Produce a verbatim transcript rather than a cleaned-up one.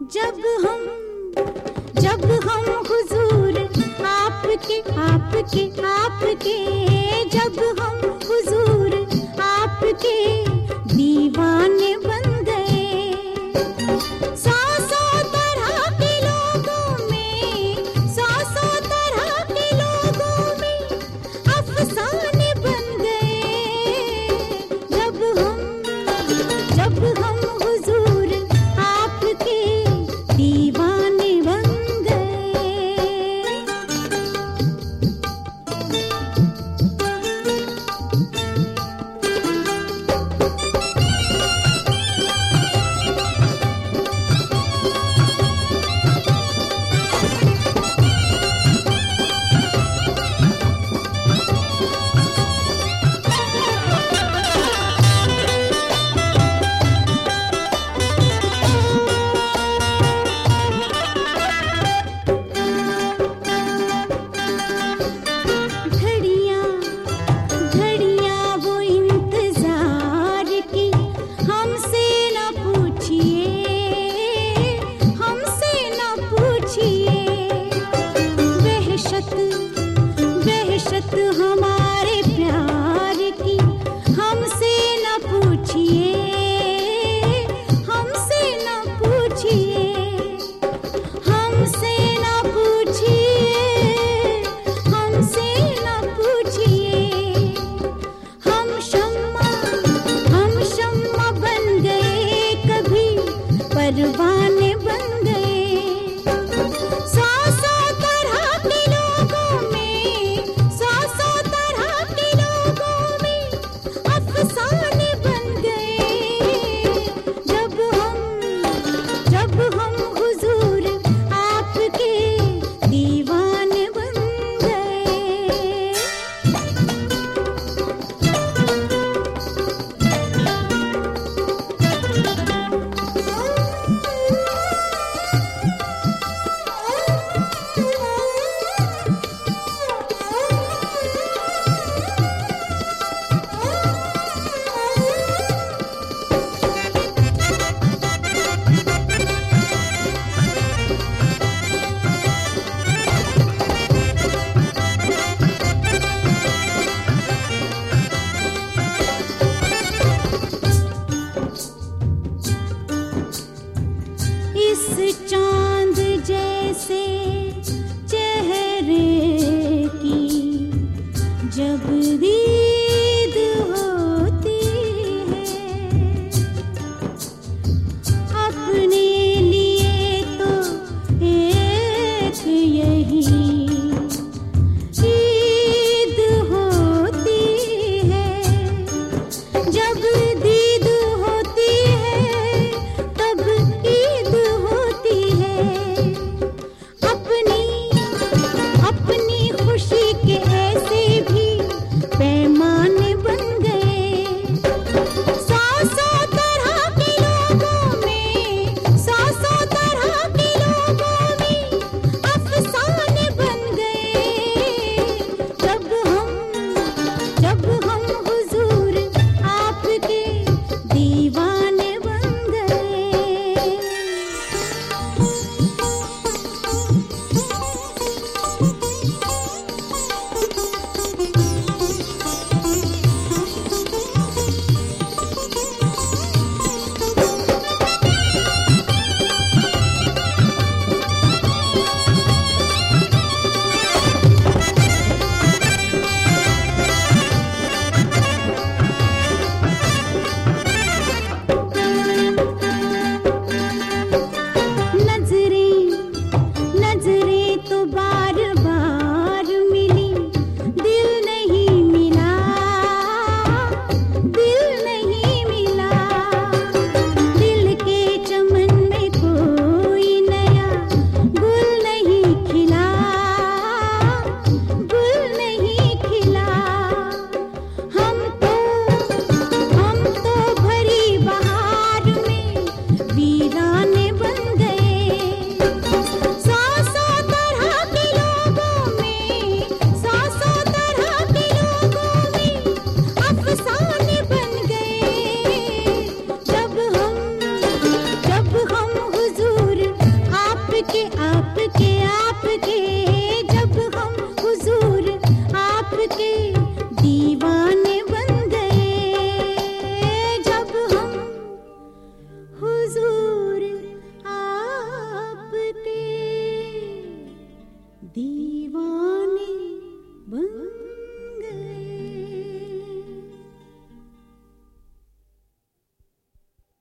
जब हम जब हम हुजूर आपके आपके आपके जब हम हुजूर आपके दीवाने बन गए। सौ सौ तरह के लोगों में सौ सौ तरह के लोगों में अफसाने बन गए। जब हम जब हम हुजूर आपके दीवाने बन हमारे प्यार की हमसे न पूछिए हमसे न पूछिए हमसे न पूछिए हमसे न पूछिए। हम शम्मा हम शम्मा बन गए कभी परवाने बन गए। सौ सौ तरह के लोगों में सौ सौ तरह के लोगों में अफसाने बन गए। जब हम जब हम हुजूर आपके दीवाने बन गए। इस चांद जैसे चेहरे की जब दीद होती है अपने लिए तो एक यही ईद होती है। जब दीद होती है तब ईद होती है। अपनी अपनी खुशी के ऐसे भी पैमाने बन गए। सौ सौ तरह के लोगों में सौ सौ तरह के लोगों में अफसाने बन गए। जब हम जब हम हुजूर आपके दीवाने बन गए।